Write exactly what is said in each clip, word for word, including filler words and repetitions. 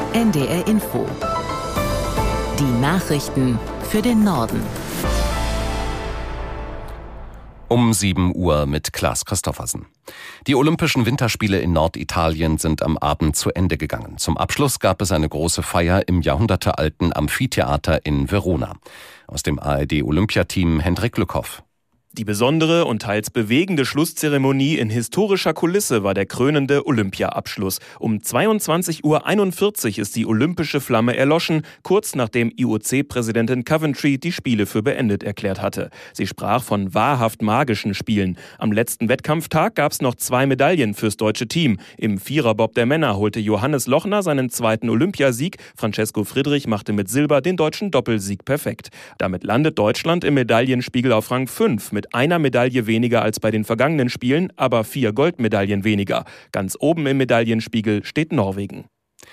N D R Info. Die Nachrichten für den Norden. Um sieben Uhr mit Klaas Christoffersen. Die Olympischen Winterspiele in Norditalien sind am Abend zu Ende gegangen. Zum Abschluss gab es eine große Feier im jahrhundertealten Amphitheater in Verona. Aus dem A R D-Olympiateam Hendrik Lückhoff. Die besondere und teils bewegende Schlusszeremonie in historischer Kulisse war der krönende Olympia-Abschluss. Um zweiundzwanzig Uhr einundvierzig ist die olympische Flamme erloschen, kurz nachdem I O C-Präsidentin Coventry die Spiele für beendet erklärt hatte. Sie sprach von wahrhaft magischen Spielen. Am letzten Wettkampftag gab es noch zwei Medaillen fürs deutsche Team. Im Viererbob der Männer holte Johannes Lochner seinen zweiten Olympiasieg. Francesco Friedrich machte mit Silber den deutschen Doppelsieg perfekt. Damit landet Deutschland im Medaillenspiegel auf Rang fünf mit Mit einer Medaille weniger als bei den vergangenen Spielen, aber vier Goldmedaillen weniger. Ganz oben im Medaillenspiegel steht Norwegen.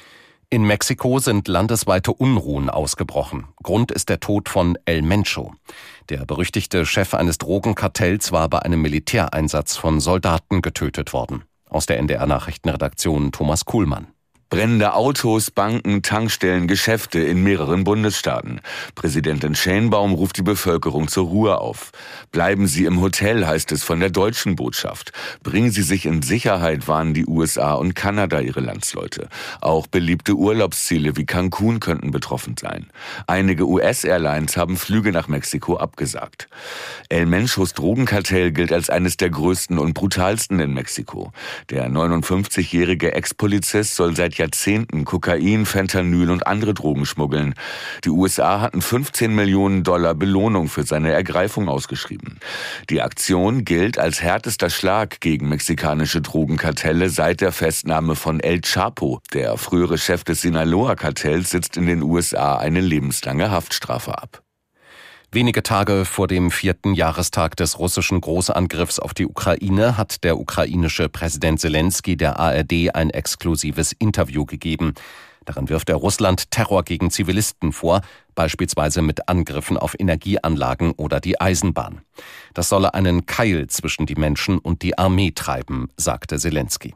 In Mexiko sind landesweite Unruhen ausgebrochen. Grund ist der Tod von El Mencho. Der berüchtigte Chef eines Drogenkartells war bei einem Militäreinsatz von Soldaten getötet worden. Aus der N D R-Nachrichtenredaktion Thomas Kuhlmann. Brennende Autos, Banken, Tankstellen, Geschäfte in mehreren Bundesstaaten. Präsidentin Sheinbaum ruft die Bevölkerung zur Ruhe auf. Bleiben Sie im Hotel, heißt es von der deutschen Botschaft. Bringen Sie sich in Sicherheit, warnen die U S A und Kanada ihre Landsleute. Auch beliebte Urlaubsziele wie Cancun könnten betroffen sein. Einige U S-Airlines haben Flüge nach Mexiko abgesagt. El Menchos Drogenkartell gilt als eines der größten und brutalsten in Mexiko. Der neunundfünfzigjährige Ex-Polizist soll seit Jahrzehnten Kokain, Fentanyl und andere Drogen schmuggeln. Die U S A hatten fünfzehn Millionen Dollar Belohnung für seine Ergreifung ausgeschrieben. Die Aktion gilt als härtester Schlag gegen mexikanische Drogenkartelle seit der Festnahme von El Chapo. Der frühere Chef des Sinaloa-Kartells sitzt in den U S A eine lebenslange Haftstrafe ab. Wenige Tage vor dem vierten Jahrestag des russischen Großangriffs auf die Ukraine hat der ukrainische Präsident Zelensky der A R D ein exklusives Interview gegeben. Darin wirft er Russland Terror gegen Zivilisten vor, beispielsweise mit Angriffen auf Energieanlagen oder die Eisenbahn. Das solle einen Keil zwischen die Menschen und die Armee treiben, sagte Zelensky.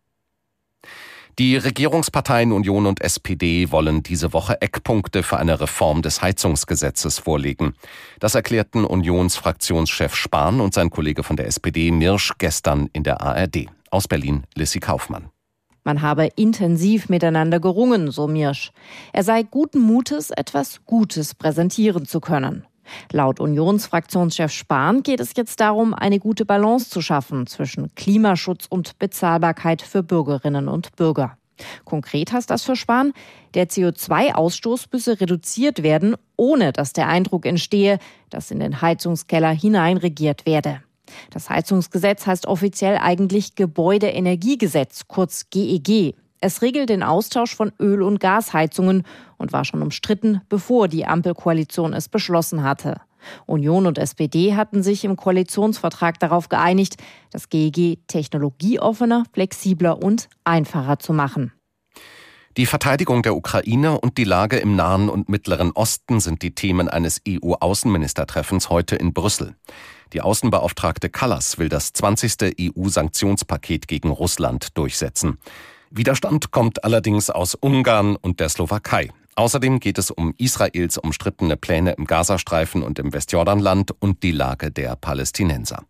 Die Regierungsparteien Union und S P D wollen diese Woche Eckpunkte für eine Reform des Heizungsgesetzes vorlegen. Das erklärten Unionsfraktionschef Spahn und sein Kollege von der S P D Mirsch gestern in der A R D. Aus Berlin Lissy Kaufmann. Man habe intensiv miteinander gerungen, so Mirsch. Er sei guten Mutes, etwas Gutes präsentieren zu können. Laut Unionsfraktionschef Spahn geht es jetzt darum, eine gute Balance zu schaffen zwischen Klimaschutz und Bezahlbarkeit für Bürgerinnen und Bürger. Konkret heißt das für Spahn, der C O zwei Ausstoß müsse reduziert werden, ohne dass der Eindruck entstehe, dass in den Heizungskeller hineinregiert werde. Das Heizungsgesetz heißt offiziell eigentlich Gebäudeenergiegesetz, kurz G E G. Es regelt den Austausch von Öl- und Gasheizungen und war schon umstritten, bevor die Ampelkoalition es beschlossen hatte. Union und S P D hatten sich im Koalitionsvertrag darauf geeinigt, das G E G technologieoffener, flexibler und einfacher zu machen. Die Verteidigung der Ukraine und die Lage im Nahen und Mittleren Osten sind die Themen eines E U-Außenministertreffens heute in Brüssel. Die Außenbeauftragte Kallas will das zwanzigste E U-Sanktionspaket gegen Russland durchsetzen. Widerstand kommt allerdings aus Ungarn und der Slowakei. Außerdem geht es um Israels umstrittene Pläne im Gazastreifen und im Westjordanland und die Lage der Palästinenser.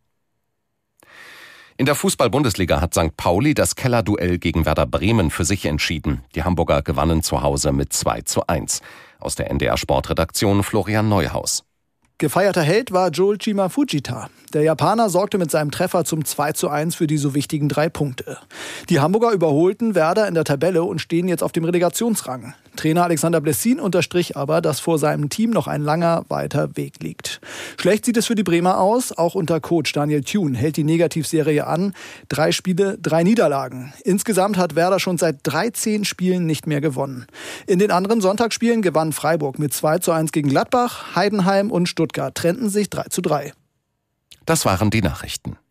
In der Fußball-Bundesliga hat Sankt Pauli das Kellerduell gegen Werder Bremen für sich entschieden. Die Hamburger gewannen zu Hause mit zwei zu eins. Aus der N D R-Sportredaktion Florian Neuhaus. Gefeierter Held war Joel Chima Fujita. Der Japaner sorgte mit seinem Treffer zum zwei zu eins für die so wichtigen drei Punkte. Die Hamburger überholten Werder in der Tabelle und stehen jetzt auf dem Relegationsrang. Trainer Alexander Blessin unterstrich aber, dass vor seinem Team noch ein langer, weiter Weg liegt. Schlecht sieht es für die Bremer aus. Auch unter Coach Daniel Thune hält die Negativserie an. Drei Spiele, drei Niederlagen. Insgesamt hat Werder schon seit dreizehn Spielen nicht mehr gewonnen. In den anderen Sonntagsspielen gewann Freiburg mit zwei zu eins gegen Gladbach, Heidenheim und Stuttgart trennten sich drei zu drei. Das waren die Nachrichten.